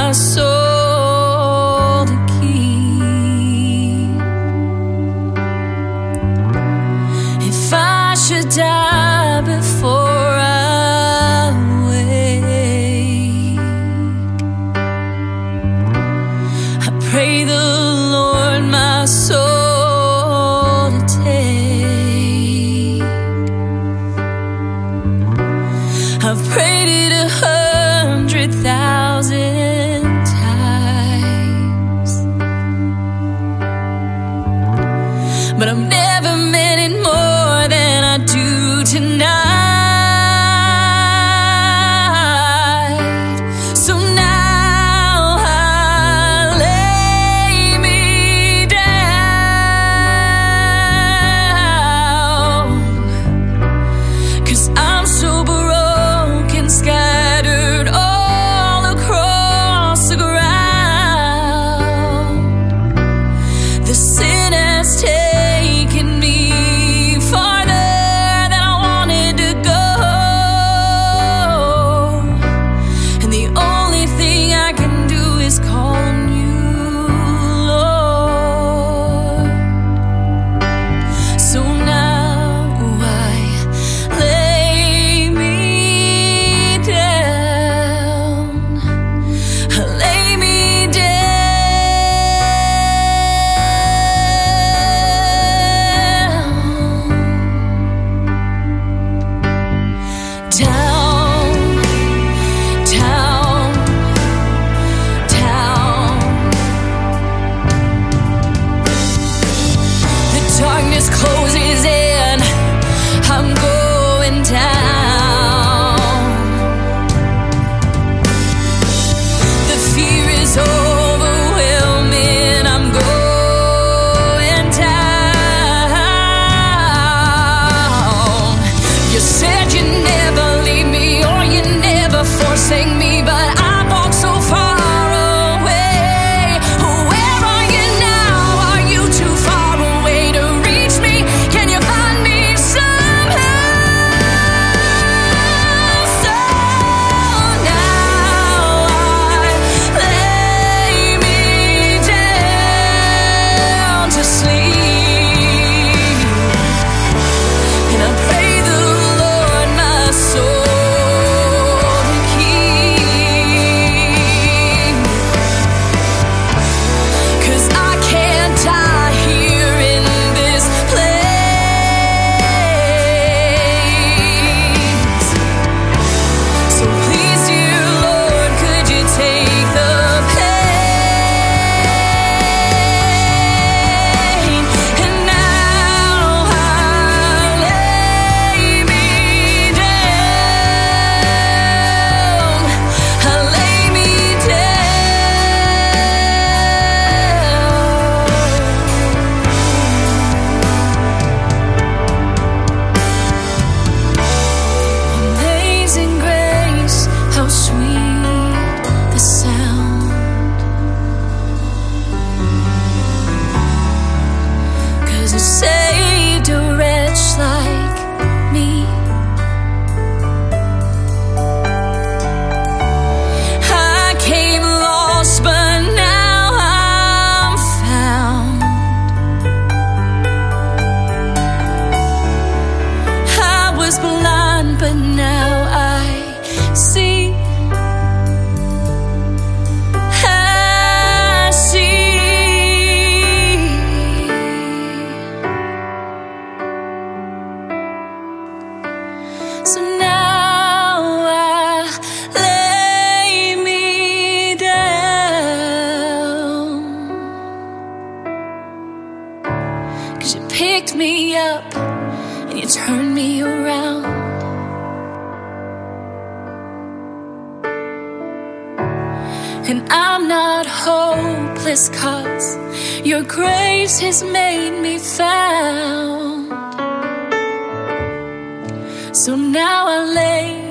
my soul to keep. If I should die before I wake, I pray the Lord my soul to take. I've prayed it 100,000 times, but I've never meant it more than I do tonight. So now I lay me down, 'cause I'm so broken, scattered all across the ground. The sin has taken me farther than I wanted to go, and the only thing I can do is call on you, Lord. So now I lay me down. I lay me down, down, down. The darkness closes in, I'm going down. The fear is overwhelming, I'm going down. You said you'd never leave me, or you'd never forsake me, but I walk so far away. Where are you now? Are you too far away to reach me? Can you find me somehow? So now I lay me down to sleep, and I pray the Lord my soul to keep. 'Cause I can't die here in this place. So please, dear Lord, could you take the pain? And now I lay me down. I lay me down. Amazing grace, how sweet the sound. 'Cause it saved a wretch like me. I came lost, but now I'm found. I was blind, but now I see. I see. So now I lay me down, 'cause you picked me up and you turned me around. And I'm not hopeless, 'cause your grace has made me found. So now I lay